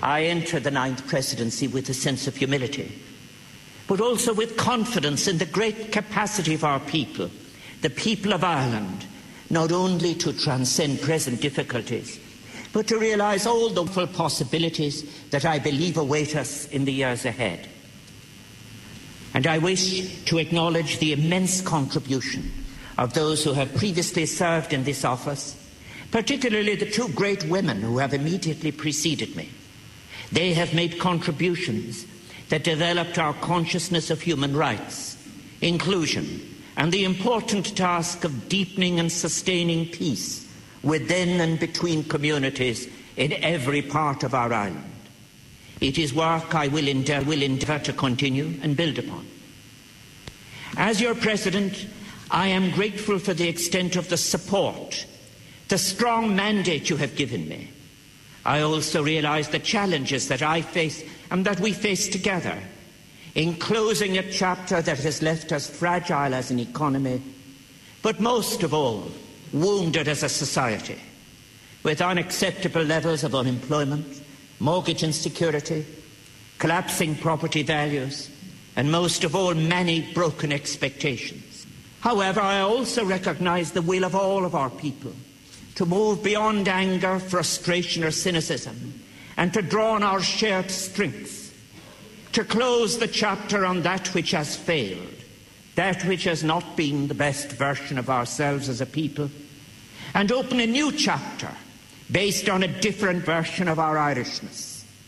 I enter the 9th presidency with a sense of humility, but also with confidence in the great capacity of our people, the people of Ireland, not only to transcend present difficulties, but to realise all the full possibilities that I believe await us in the years ahead. And I wish to acknowledge the immense contribution of those who have previously served in this office, particularly the two great women who have immediately preceded me. They have made contributions that developed our consciousness of human rights, inclusion, and the important task of deepening and sustaining peace within and between communities in every part of our island. It is work I will endeavour to continue and build upon. As your President, I am grateful for the extent of the support, the strong mandate you have given me. I also realise the challenges that I face and that we face together in closing a chapter that has left us fragile as an economy, but most of all, wounded as a society, with unacceptable levels of unemployment, mortgage insecurity, collapsing property values, and most of all, many broken expectations. However, I also recognise the will of all of our people to move beyond anger, frustration or cynicism, and to draw on our shared strengths, to close the chapter on that which has failed, that which has not been the best version of ourselves as a people, and open a new chapter based on a different version of our Irishness.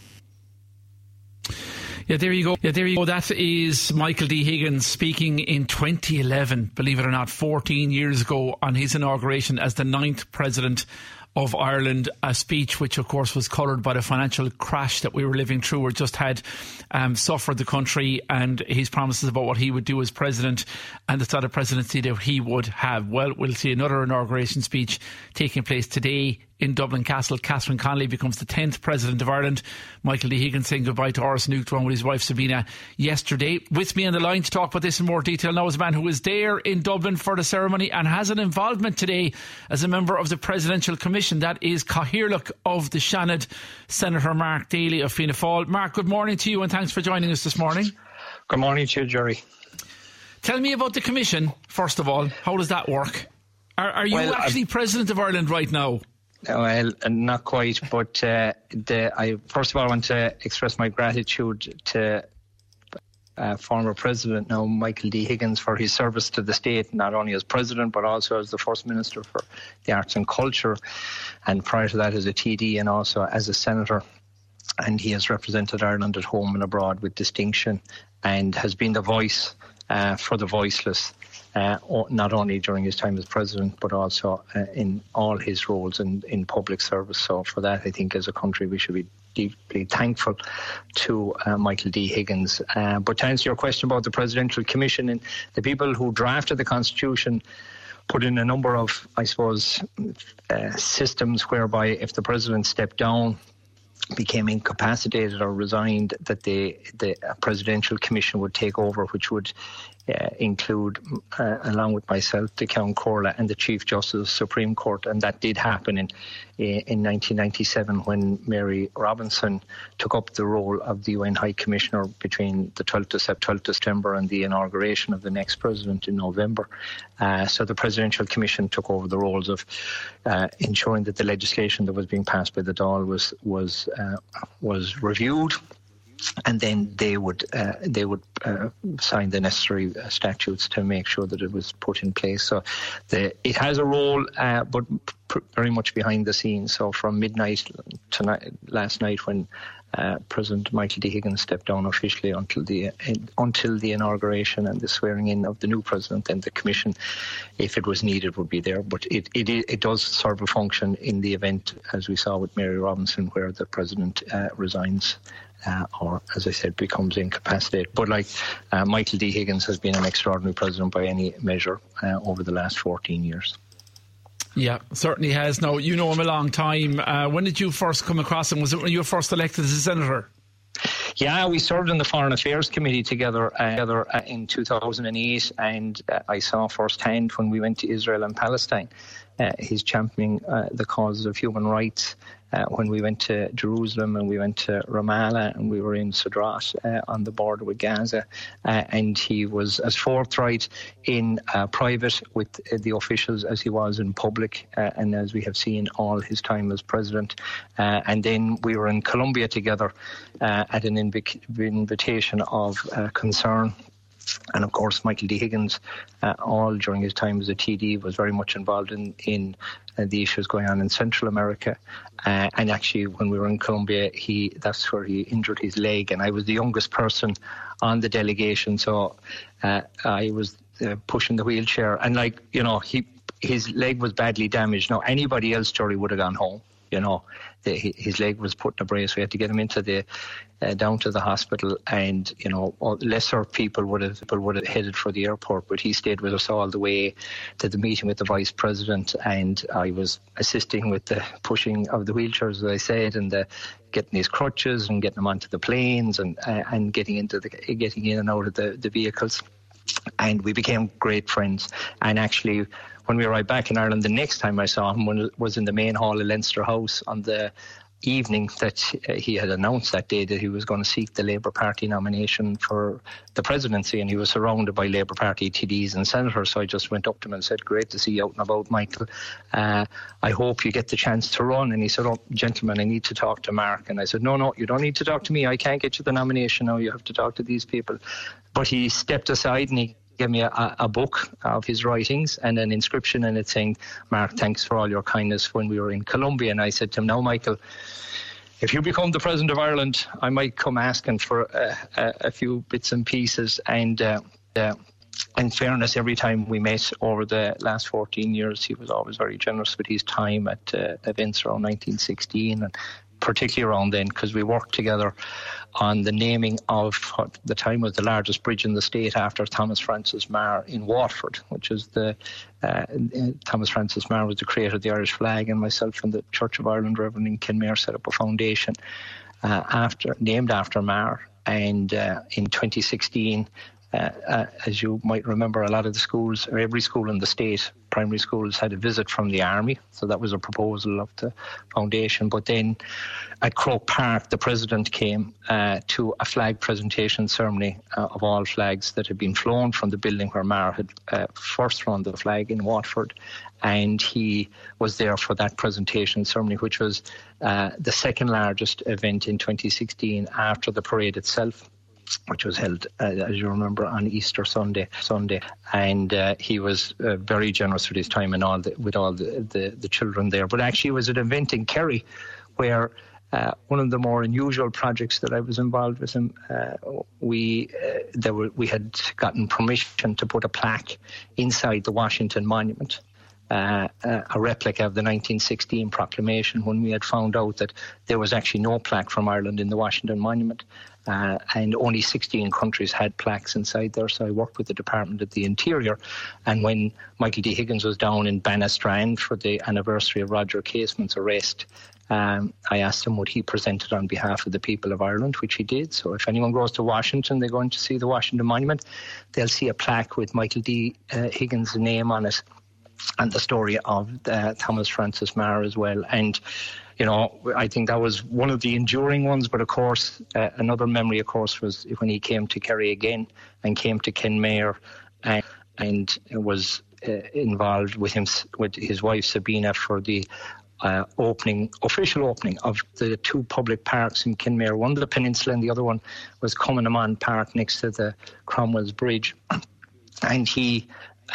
Yeah, there you go. That is Michael D. Higgins speaking in 2011, believe it or not, 14 years ago, on his inauguration as the 9th President of Ireland, a speech which of course was coloured by the financial crash that we were living through or just had suffered the country, and his promises about what he would do as President and the sort of presidency that he would have. Well, we'll see another inauguration speech taking place today in Dublin Castle. Catherine Connolly becomes the 10th President of Ireland. Michael D. Higgins saying goodbye to Áras Nuachtáin with his wife Sabina yesterday. With me on the line to talk about this in more detail now is a man who was there in Dublin for the ceremony and has an involvement today as a member of the Presidential Commission. That is Cathaoirleach of the Seanad, Senator Mark Daly of Fianna Fáil. Mark, good morning to you and thanks for joining us this morning. Good morning to you, Jerry. Tell me about the Commission, first of all. How does that work? Are you actually President of Ireland right now? Well, not quite, but I first of all want to express my gratitude to former President, now Michael D. Higgins, for his service to the state, not only as President but also as the First Minister for the Arts and Culture, and prior to that as a TD and also as a Senator. And he has represented Ireland at home and abroad with distinction and has been the voice for the voiceless. Not only during his time as President, but also in all his roles in public service. So for that, I think as a country we should be deeply thankful to Michael D. Higgins. But to answer your question about the Presidential Commission, and the people who drafted the Constitution put in a number of, I suppose, systems whereby if the President stepped down, became incapacitated or resigned, that the Presidential Commission would take over, which would include, along with myself, the Count Corla and the Chief Justice of the Supreme Court. And that did happen in 1997 when Mary Robinson took up the role of the UN High Commissioner between the 12th of September and the inauguration of the next President in November. So the Presidential Commission took over the roles of ensuring that the legislation that was being passed by the Dáil was reviewed, and then they would sign the necessary statutes to make sure that it was put in place. So it has a role, but very much behind the scenes. So from midnight tonight, last night, when President Michael D. Higgins stepped down officially until the inauguration and the swearing in of the new president, then the Commission, if it was needed, would be there. But it does serve a function in the event, as we saw with Mary Robinson, where the President resigns. Or, as I said, becomes incapacitated. But Michael D. Higgins has been an extraordinary president by any measure over the last 14 years. Yeah, certainly has. Now, you know him a long time. When did you first come across him? Was it when you were first elected as a senator? Yeah, we served in the Foreign Affairs Committee together in 2008, and I saw firsthand when we went to Israel and Palestine his championing the causes of human rights. When we went to Jerusalem and we went to Ramallah and we were in Sadrat on the border with Gaza, and he was as forthright in private with the officials as he was in public, and as we have seen all his time as president. And then we were in Colombia together at an invitation of concern. And of course, Michael D. Higgins, all during his time as a TD, was very much involved in the issues going on in Central America. And actually, when we were in Colombia, that's where he injured his leg. And I was the youngest person on the delegation, so I was pushing the wheelchair. And his leg was badly damaged. Now, anybody else, Jerry, would have gone home. His leg was put in a brace. We had to get him into down to the hospital, and lesser people would have headed for the airport, but he stayed with us all the way to the meeting with the vice president, and I was assisting with the pushing of the wheelchairs, as I said, and getting his crutches and getting him onto the planes and getting in and out of the vehicles. And we became great friends. And actually, when we arrived back in Ireland, the next time I saw him was in the main hall of Leinster House on the evening that he had announced that day that he was going to seek the Labour Party nomination for the presidency, and he was surrounded by Labour Party TDs and senators. So I just went up to him and said, "Great to see you out and about, Michael. I hope you get the chance to run." And he said, "Oh, gentlemen, I need to talk to Mark." And I said, No, you don't need to talk to me. I can't get you the nomination now. You have to talk to these people." But he stepped aside and he gave me a book of his writings and an inscription in it saying, "Mark, thanks for all your kindness when we were in Colombia." And I said to him, "Now, Michael, if you become the President of Ireland, I might come asking for a few bits and pieces." And in fairness, every time we met over the last 14 years, he was always very generous with his time at events around 1916, and particularly around then, because we worked together on the naming of what at the time was the largest bridge in the state after Thomas Francis Meagher in Waterford, which is Thomas Francis Meagher was the creator of the Irish flag, and myself and the Church of Ireland Reverend in Kenmare set up a foundation named after Meagher. And in 2016, as you might remember, a lot of the schools, or every school in the state, primary schools, had a visit from the army. So that was a proposal of the foundation. But then at Croke Park, the president came to a flag presentation ceremony of all flags that had been flown from the building where Meagher had first flown the flag in Waterford. And he was there for that presentation ceremony, which was the second largest event in 2016 after the parade itself, which was held, as you remember, on Easter Sunday. And he was very generous with his time and with all the children there. But actually it was an event in Kerry where one of the more unusual projects that I was involved with him, we had gotten permission to put a plaque inside the Washington Monument, a replica of the 1916 proclamation, when we had found out that there was actually no plaque from Ireland in the Washington Monument. And only 16 countries had plaques inside there. So I worked with the Department of the Interior. And when Michael D. Higgins was down in Bannastrand for the anniversary of Roger Casement's arrest, I asked him would he present it on behalf of the people of Ireland, which he did. So if anyone goes to Washington, they're going to see the Washington Monument, they'll see a plaque with Michael D. Higgins' name on it, and the story of Thomas Francis Meagher as well. And I think that was one of the enduring ones. But of course, another memory, of course, was when he came to Kerry again and came to Kenmare and was involved with his wife Sabina for the official opening of the two public parks in Kenmare. One, the Peninsula, and the other one was Cumann Park next to the Cromwell's Bridge. And he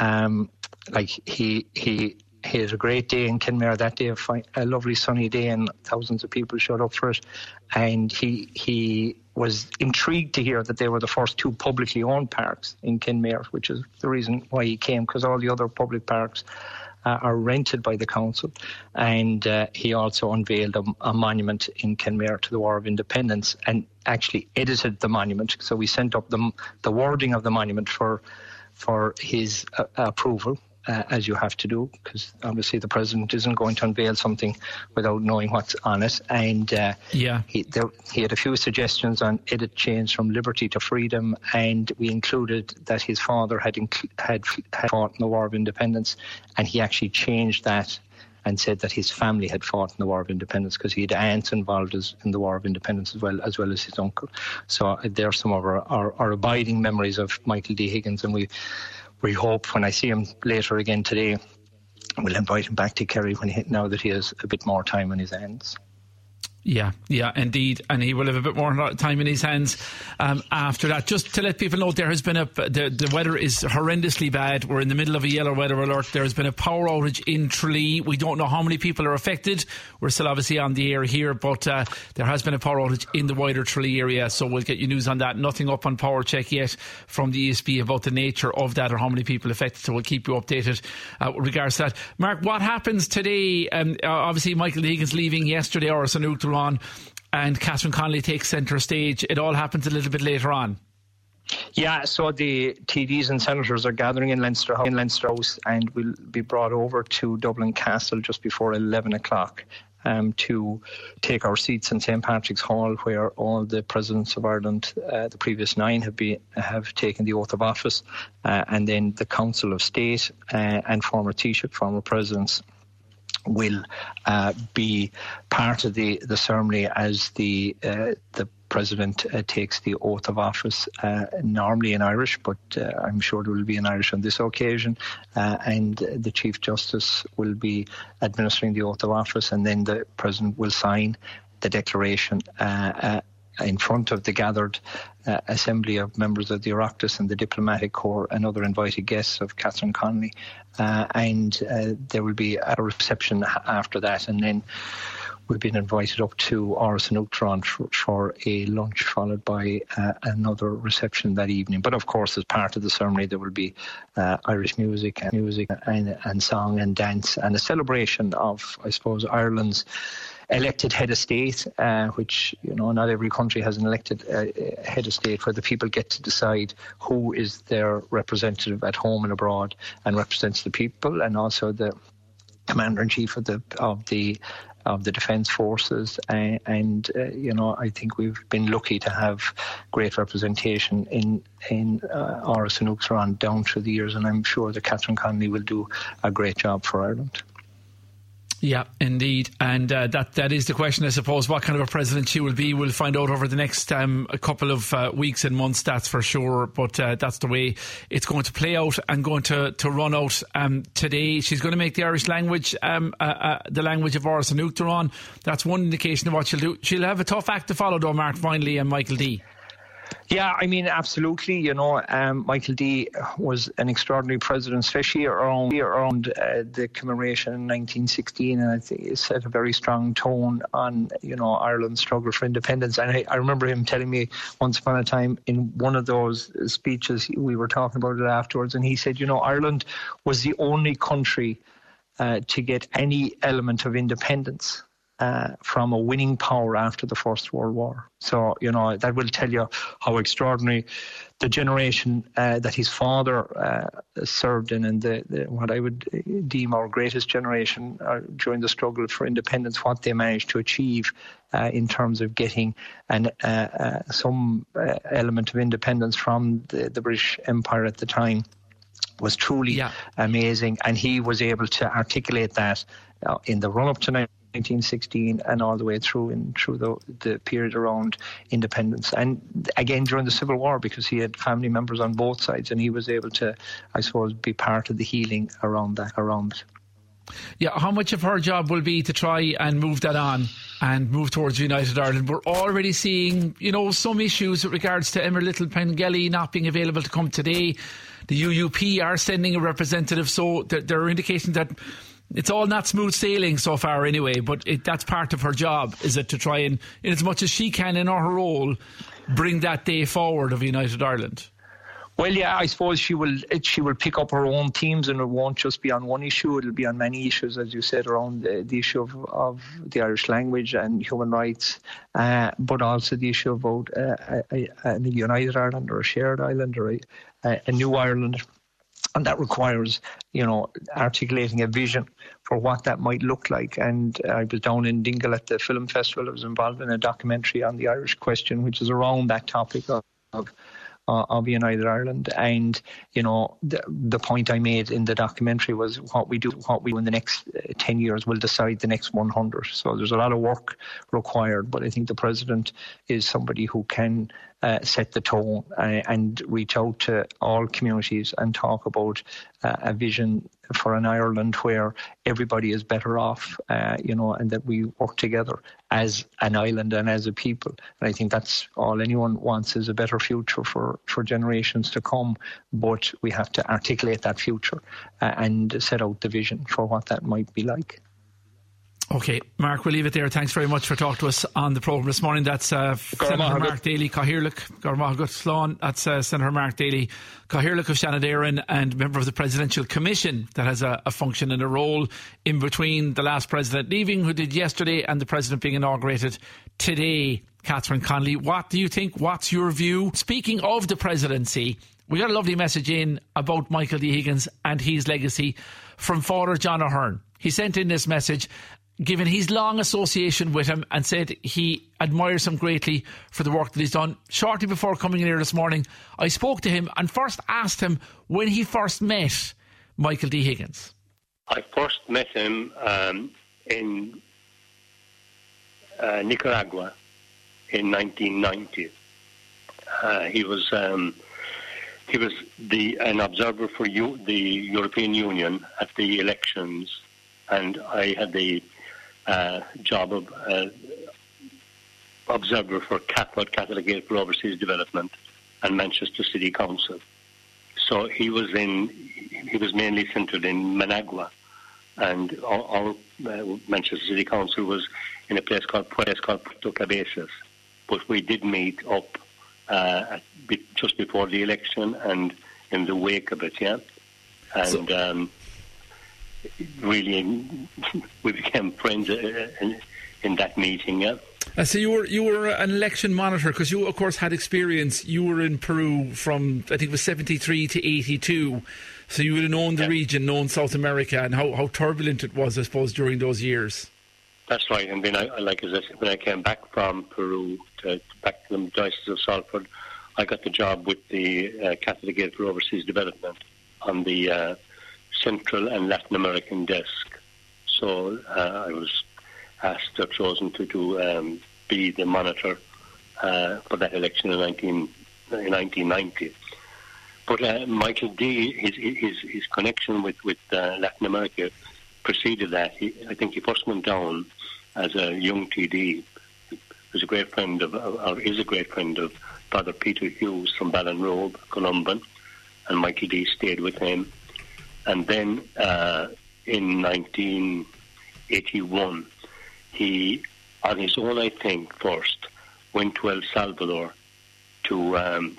had a great day in Kenmare that day, a lovely sunny day, and thousands of people showed up for it. And he was intrigued to hear that they were the first two publicly owned parks in Kenmare, which is the reason why he came, because all the other public parks are rented by the council. And he also unveiled a monument in Kenmare to the War of Independence and actually edited the monument. So we sent up the wording of the monument for his approval, as you have to do, because obviously the President isn't going to unveil something without knowing what's on it. And he had a few suggestions on edit change from liberty to freedom, and we included that his father had fought in the War of Independence, and he actually changed that and said that his family had fought in the War of Independence, because he had aunts involved in the War of Independence as well as his uncle. So there are some of our abiding memories of Michael D. Higgins, and we hope when I see him later again today, we'll invite him back to Kerry now that he has a bit more time on his hands. Yeah, indeed. And he will have a bit more time in his hands after that. Just to let people know, there has been the weather is horrendously bad. We're in the middle of a yellow weather alert. There has been a power outage in Tralee. We don't know how many people are affected. We're still obviously on the air here, but there has been a power outage in the wider Tralee area. So we'll get you news on that. Nothing up on Power Check yet from the ESB about the nature of that or how many people affected. So we'll keep you updated with regards to that. Mark, what happens today? Obviously, Michael Higgins leaving yesterday, or Sanuk on, and Catherine Connolly takes centre stage. It all happens a little bit later on. Yeah, so the TDs and senators are gathering in Leinster House, and will be brought over to Dublin Castle just before 11 o'clock to take our seats in St. Patrick's Hall, where all the presidents of Ireland, the previous 9, have taken the oath of office, and then the Council of State and former Taoiseach, former presidents, will be part of the ceremony as the President takes the oath of office, normally in Irish, but I'm sure there will be in Irish on this occasion, and the Chief Justice will be administering the oath of office, and then the President will sign the declaration in front of the gathered assembly of members of the Oireachtas and the Diplomatic Corps and other invited guests of Catherine Connolly, and there will be a reception after that, and then we've been invited up to Áras an Uachtaráin for a lunch, followed by another reception that evening. But of course, as part of the ceremony, there will be Irish music and song and dance, and a celebration of, I suppose, Ireland's elected head of state, which, not every country has an elected head of state, where the people get to decide who is their representative at home and abroad and represents the people, and also the commander-in-chief of the defence forces, and I think we've been lucky to have great representation in Áras an Uachtaráin down through the years, and I'm sure that Catherine Connolly will do a great job for Ireland. Yeah, indeed. And that is the question, I suppose. What kind of a president she will be, we'll find out over the next a couple of weeks and months, that's for sure. But that's the way it's going to play out and going to run out today. She's going to make the Irish language the language of Áras an Uachtaráin. That's one indication of what she'll do. She'll have a tough act to follow, though, Mark, finally, and Michael D. Yeah, I mean, absolutely. Michael D was an extraordinary president, especially around the commemoration in 1916, and I think it set a very strong tone on, Ireland's struggle for independence. And I remember him telling me once upon a time in one of those speeches, we were talking about it afterwards, and he said, Ireland was the only country to get any element of independence from a winning power after the First World War. So, that will tell you how extraordinary the generation that his father served in, and the what I would deem our greatest generation during the struggle for independence, what they managed to achieve in terms of getting some element of independence from the British Empire at the time, was truly amazing. And he was able to articulate that in the run-up to 1916 and all the way through the period around independence, and again during the Civil War, because he had family members on both sides, and he was able to, I suppose, be part of the healing around it. Yeah, how much of her job will be to try and move that on and move towards United Ireland? We're already seeing, some issues with regards to Emma Little Pengelly not being available to come today. The UUP are sending a representative, so there are indications that it's all not smooth sailing so far anyway, but that's part of her job, is it, to try and, in as much as she can in her role, bring that day forward of United Ireland? Well, yeah, I suppose she will pick up her own themes, and it won't just be on one issue. It'll be on many issues, as you said, around the issue of the Irish language and human rights, but also the issue about a United Ireland or a shared Ireland or a new Ireland. And that requires, articulating a vision for what that might look like. And I was down in Dingle at the film festival. I was involved in a documentary on the Irish question, which is around that topic of United Ireland. And, the point I made in the documentary was what we do in the next 10 years will decide the next 100. So there's a lot of work required, but I think the President is somebody who can set the tone and reach out to all communities and talk about a vision for an Ireland where everybody is better off, and that we work together as an island and as a people. And I think that's all anyone wants, is a better future for generations to come. But we have to articulate that future and set out the vision for what that might be like. Okay, Mark, we'll leave it there. Thanks very much for talking to us on the programme this morning. That's Senator Mark Daly, Cathaoirleach. That's Senator Mark Daly, Cathaoirleach of Shannon and member of the Presidential Commission that has a function and a role in between the last President leaving, who did yesterday, and the President being inaugurated today. Catherine Connolly, what do you think? What's your view? Speaking of the presidency, we got a lovely message in about Michael D. Higgins and his legacy from Father John Ahern. He sent in this message, given his long association with him, and said he admires him greatly for the work that he's done. Shortly before coming in here this morning, I spoke to him and first asked him when he first met Michael D. Higgins. I first met him in Nicaragua in 1990. He was an observer for the European Union at the elections, and I had the job of observer for CAPOD, Catholic Aid for Overseas Development, and Manchester City Council. So he was mainly centred in Managua, and our Manchester City Council was in a place called Puerto Cabezas. But we did meet up just before the election and in the wake of it, yeah. And really, we became friends in that meeting, yeah. So you were an election monitor, because you, of course, had experience. You were in Peru from, I think it was 73 to 82. So you would have known the region, known South America, and how turbulent it was, I suppose, during those years. That's right. And then, when I came back from Peru back to the Diocese of Salford, I got the job with the Catholic Aid for Overseas Development on the Central and Latin American desk. So I was asked or chosen to be the monitor for that election in 1990. But Michael D., his connection with Latin America preceded that. I think he first went down as a young TD. He was a great friend of Father Peter Hughes from Ballinrobe, Columban, and Michael D. stayed with him. And then in 1981, he, on his own, I think, first went to El Salvador to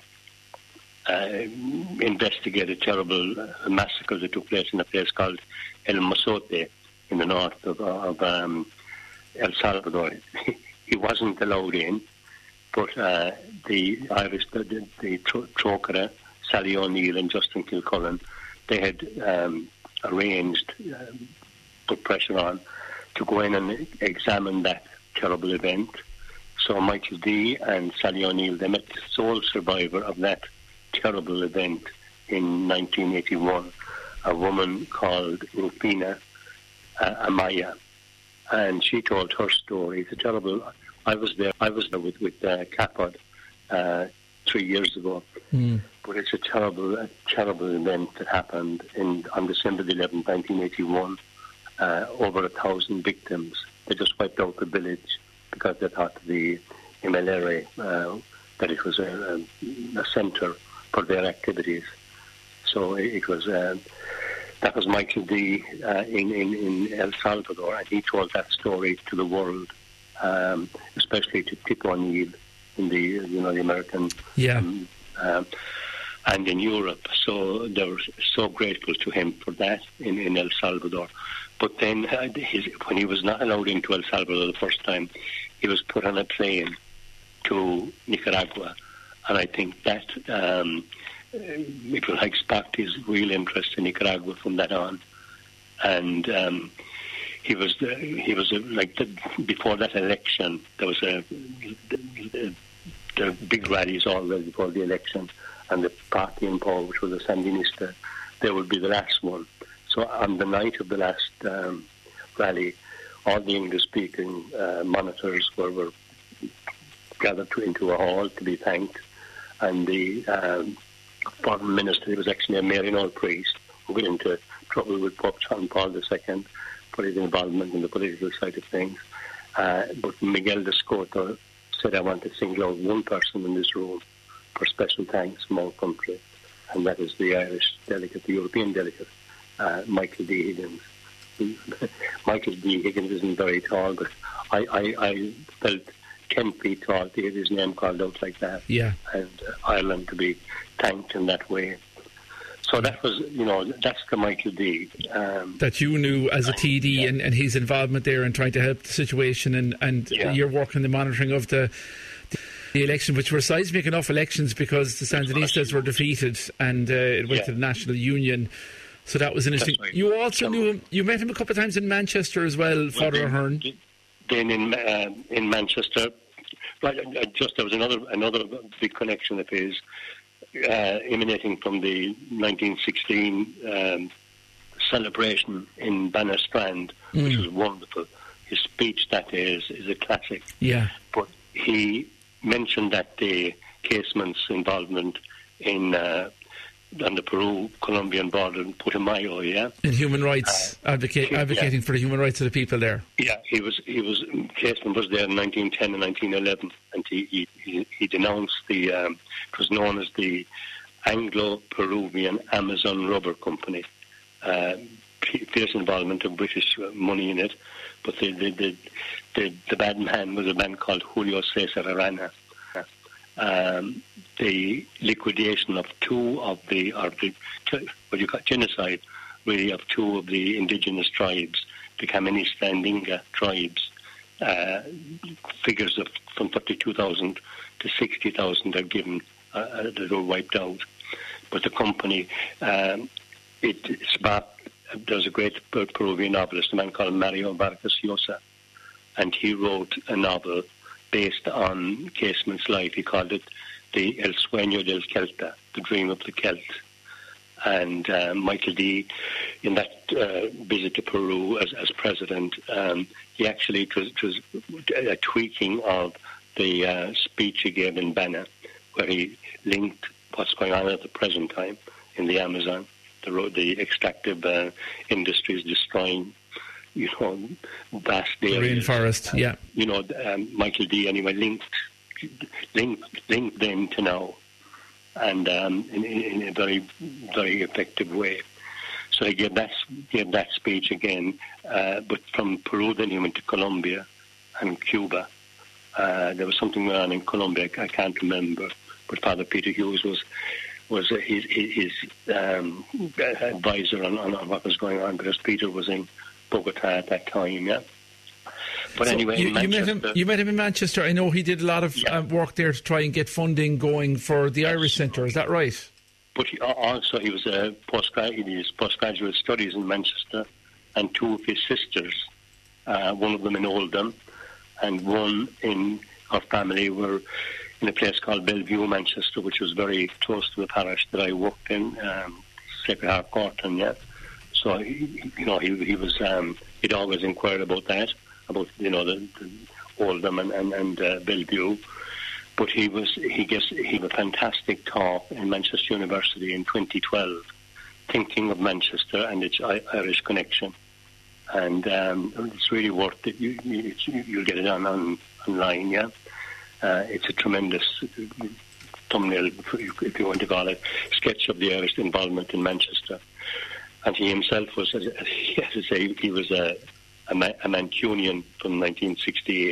investigate a terrible massacre that took place in a place called El Mozote in the north of El Salvador. He wasn't allowed in, but the Irish, the Trócaire, Sally O'Neill and Justin Kilcullen, they had arranged, put pressure on, to go in and examine that terrible event. So Michael D. and Sally O'Neill, they met the sole survivor of that terrible event in 1981, a woman called Rufina Amaya, and she told her story. It's a terrible. I was there with CAPOD 3 years ago, but it's a terrible event that happened on December 11, 1981. Over 1,000 victims. They just wiped out the village because they thought the MLRA that it was a centre for their activities. So it was that was Michael D. in El Salvador, and he told that story to the world, especially to Tip O'Neill in the American and in Europe. So they were so grateful to him for that in El Salvador. But then when he was not allowed into El Salvador the first time, he was put on a plane to Nicaragua. And I think that if you like, sparked his real interest in Nicaragua from that on. And he was before that election, there was the big rallies already before the election, and the party in power, which was the Sandinista, they would be the last one. So on the night of the last rally, all the English-speaking monitors were gathered into a hall to be thanked, and the foreign minister, he was actually a Maryknoll priest who got into trouble with Pope John Paul II for his involvement in the political side of things. But Miguel de Escoto said, I want to single out one person in this room for special thanks from our country, and that is the Irish delegate, the European delegate, Michael D. Higgins. Michael D. Higgins isn't very tall, but I felt 10 feet tall to hear his name called out like that. Yeah. And Ireland to be thanked in that way. So that was, that's the Michael D. That you knew as a TD, and his involvement there in trying to help the situation, and your work in the monitoring of the election, which were seismic enough elections because the Sandinistas were defeated and it went to the National Union. So that was an interesting. Right. You also knew him. You met him a couple of times in Manchester as well, Father Ahern. Then in Manchester, there was another big connection of his, emanating from the 1916 celebration in Bannerstrand, which was wonderful. His speech that day is a classic. Yeah. But he mentioned that day Casement's involvement in on the Peru-Colombian border in Putumayo, in human rights, advocating for the human rights of the people there. Yeah, Casement was there in 1910 and 1911, and he denounced it was known as the Anglo-Peruvian Amazon Rubber Company. Fierce involvement of British money in it, but the bad man was a man called Julio Cesar Arana. The liquidation of genocide, really, of two of the indigenous tribes, the Kaminista tribes. Figures from 32,000 to 60,000 are given that were wiped out. But the company, it sparked. There's a great Peruvian novelist, a man called Mario Vargas Llosa, and he wrote a novel based on Casement's life. He called it the El Sueño del Celta, the dream of the Celt. And Michael D., in that visit to Peru as president, he actually, it was a tweaking of the speech he gave in Banner, where he linked what's going on at the present time in the Amazon, the extractive industries destroying, vast areas. Rainforest, yeah. Michael D. anyway linked them to now, and in a very, very effective way. So he gave that speech again, but from Peru then he went to Colombia and Cuba. There was something going on in Colombia, I can't remember, but Father Peter Hughes was his advisor on what was going on, because Peter was in Bogota at that time, yeah. But so anyway, you met him in Manchester. I know he did a lot of work there to try and get funding going for the Irish Centre. Is that right? But he was a postgraduate studies in Manchester, and two of his sisters, one of them in Oldham, and one in our family were in a place called Bellevue, Manchester, which was very close to the parish that I worked in, Sacred Heart Corton, yeah. So he was he'd always inquired about that, about the Oldham and Bellevue. But he gave a fantastic talk in Manchester University in 2012, thinking of Manchester and its Irish connection. And it's really worth it. You'll get it online, yeah. It's a tremendous thumbnail, if you want to call it, sketch of the Irish involvement in Manchester. And he himself was, as I say, he was a Mancunian from 1968.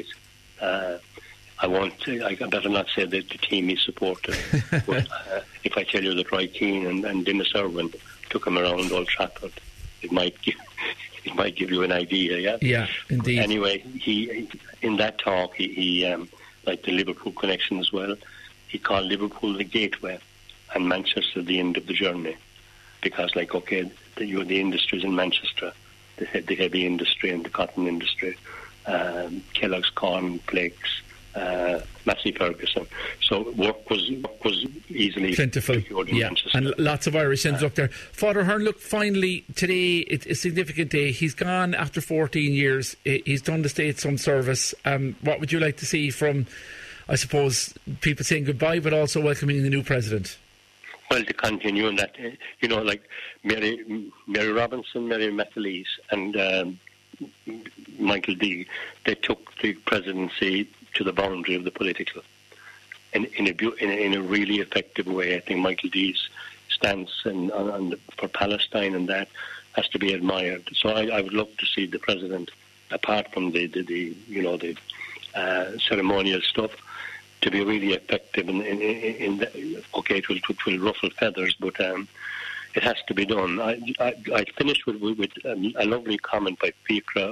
I better not say that the team he supported. But if I tell you that Roy Keane and Dennis Irwin took him around Old Trafford, it might give you an idea, yeah? Yeah, indeed. Anyway, he in that talk, he like the Liverpool connection as well, he called Liverpool the gateway. and Manchester the end of the journey. Because, like, okay, the industries in Manchester, the heavy industry and the cotton industry, Kellogg's Corn Flakes, Massey Ferguson. So work was easily plentiful. In Manchester. And lots of Irish ends up there. Father Hearn, look, finally today it's a significant day. He's gone after 14 years. He's done the state some service. What would you like to see from, I suppose, people saying goodbye, but also welcoming the new president? Well, to continue on that, like Mary Robinson, Mary McAleese, and Michael D, they took the presidency to the boundary of the political in a really effective way. I think Michael D's stance for Palestine and that has to be admired. So I would love to see the president, apart from the ceremonial stuff, to be really effective in the, okay, it will ruffle feathers, but it has to be done. I finished with a lovely comment by Fiachra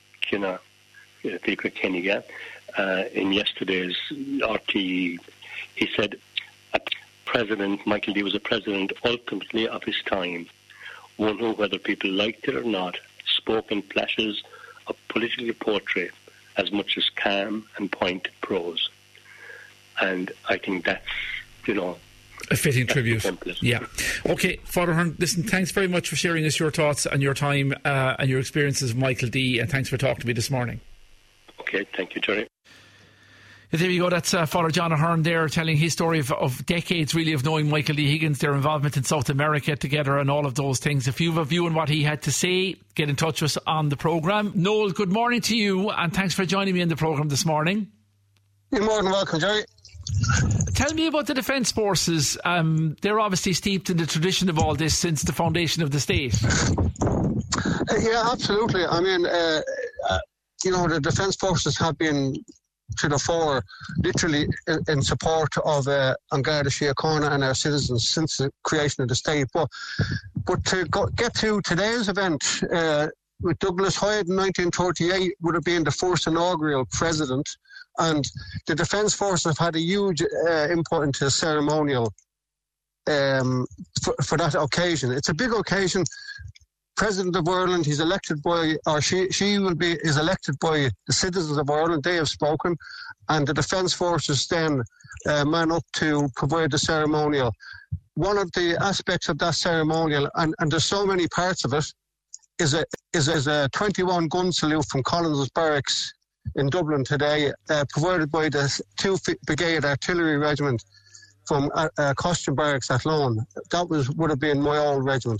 Kennigan in yesterday's RTE. He said, Michael D was a president ultimately of his time, one who, whether people liked it or not, spoke in flashes of political poetry as much as calm and pointed prose. And I think that's, a fitting tribute. Yeah. Okay, Father Hearn, listen, thanks very much for sharing us your thoughts and your time and your experiences of Michael D, and thanks for talking to me this morning. Okay, thank you, Jerry. There you go, that's Father John Ahern there telling his story of decades really of knowing Michael D. Higgins, their involvement in South America together and all of those things. If you have a view on what he had to say, get in touch with us on the programme. Noel, good morning to you and thanks for joining me in the programme this morning. You're more than welcome, Jerry. Tell me about the Defence Forces. They're obviously steeped in the tradition of all this since the foundation of the state. Yeah, absolutely. I mean, the Defence Forces have been to the fore, literally in support of An Garda Síochána and our citizens since the creation of the state. But to get to today's event, with Douglas Hyde in 1938 would have been the first inaugural president, and the Defence Forces have had a huge input into the ceremonial for that occasion. It's a big occasion. President of Ireland, he's elected by, or she is elected by the citizens of Ireland. They have spoken, and the Defence Forces then man up to provide the ceremonial. One of the aspects of that ceremonial, and there's so many parts of it, is a 21 gun salute from Collins Barracks in Dublin today, provided by the 2th Brigade Artillery Regiment from Costume Barracks at Lone. That would have been my old regiment.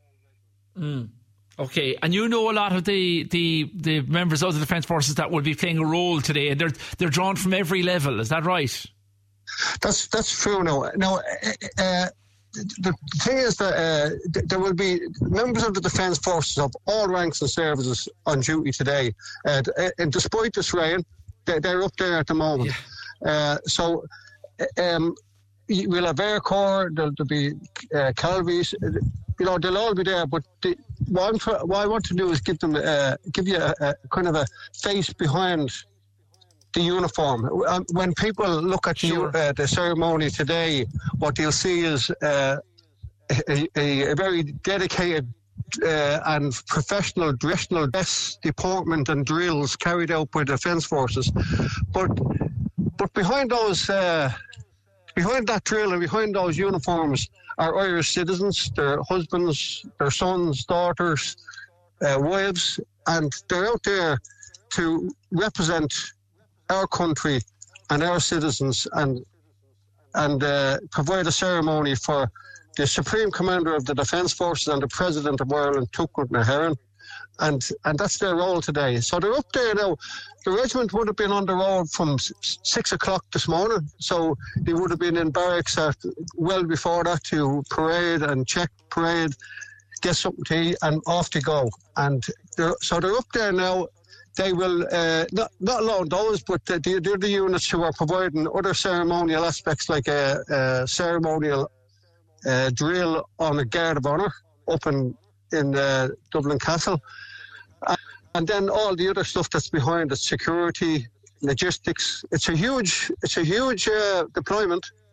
Okay, and you know a lot of the members of the Defence Forces that will be playing a role today, and they're drawn from every level. Is that right? That's true. Now, the thing is that there will be members of the Defence Forces of all ranks and services on duty today. And despite this rain, they're up there at the moment. Yeah. We'll have Air Corps, there'll be Calvies. They'll all be there. But what I want to do is give you a kind of a face behind the uniform. When people look at the ceremony today, what they'll see is a very dedicated and professional dress deportment and drills carried out by Defence Forces. But behind those, behind that drill and behind those uniforms are Irish citizens, their husbands, their sons, daughters, wives, and they're out there to represent our country and our citizens and provide a ceremony for the Supreme Commander of the Defence Forces and the President of Ireland, Tuachtarí na hÉireann, and that's their role today. So they're up there now. The regiment would have been on the road from 6 o'clock this morning, so they would have been in barracks well before that to parade and check parade, get something to eat, and off they go. And they're up there now. They will, not alone those, but they're the units who are providing other ceremonial aspects like a ceremonial drill on a Guard of Honour up in Dublin Castle. And then all the other stuff that's behind it, security, logistics. It's a huge deployment.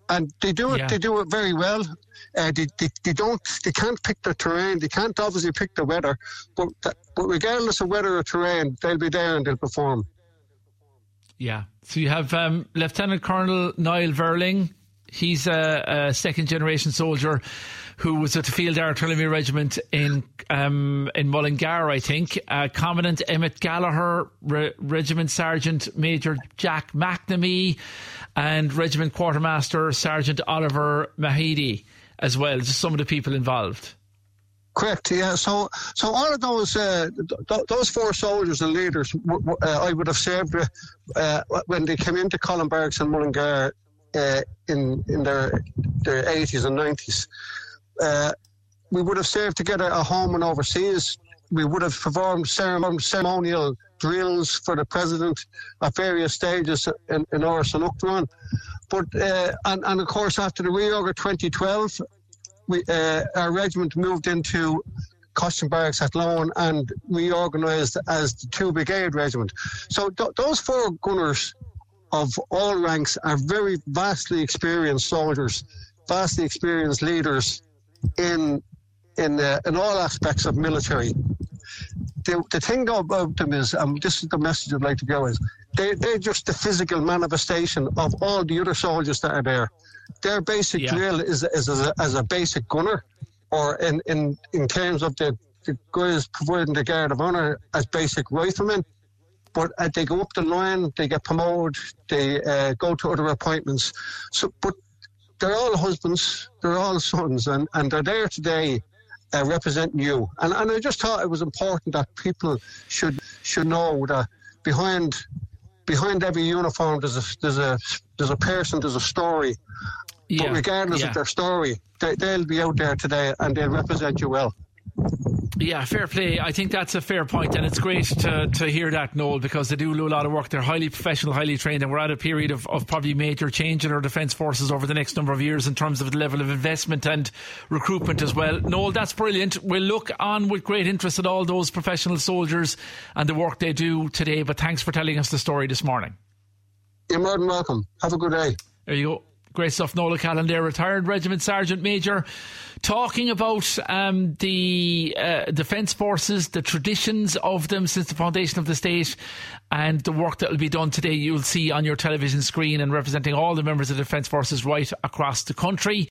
And they do it. They do it very well. They can't pick the terrain. They can't obviously pick the weather. But regardless of weather or terrain, they'll be there and they'll perform. Yeah. So you have Lieutenant Colonel Niall Verling. He's a second-generation soldier who was at the Field Artillery Regiment in Mullingar, I think. Commandant Emmett Gallagher, Regiment Sergeant Major Jack McNamee, and Regiment Quartermaster Sergeant Oliver Mahidi as well. Just some of the people involved. Correct, yeah. So all of those four soldiers and leaders, I would have served when they came into Colin Barracks and Mullingar in their 80s and 90s. We would have served together at home and overseas. We would have performed ceremonial drills for the president at various stages in Áras an Uachtaráin. But and of course, after the reorg of 2012, our regiment moved into Costume Barracks at Lone and reorganised as the 2 Brigade Regiment. So those four gunners of all ranks are very vastly experienced soldiers, vastly experienced leaders in all aspects of military. The thing about them is, this is the message I'd like to go is, they're just the physical manifestation of all the other soldiers that are there. Their basic drill is as a basic gunner, or in terms of the guys providing the Guard of Honour as basic riflemen. But they go up the line, they get promoted, they go to other appointments. So, but they're all husbands, they're all sons, and they're there today representing you. And I just thought it was important that people should know that behind every uniform there's a person, there's a story. Yeah. But regardless of their story, they'll be out there today and they'll represent you well. Yeah, fair play. I think that's a fair point, and it's great to hear that, Noel, because they do a lot of work. They're highly professional, highly trained, and we're at a period of probably major change in our defence forces over the next number of years in terms of the level of investment and recruitment as well. Noel, that's brilliant. We'll look on with great interest at all those professional soldiers and the work they do today, but thanks for telling us the story this morning. You're more than welcome. Have a good day. There you go. Great stuff. Noel O'Callaghan there, retired Regiment Sergeant Major, talking about the Defence Forces, the traditions of them since the foundation of the state, and the work that will be done today. You'll see on your television screen, and representing all the members of the Defence Forces right across the country.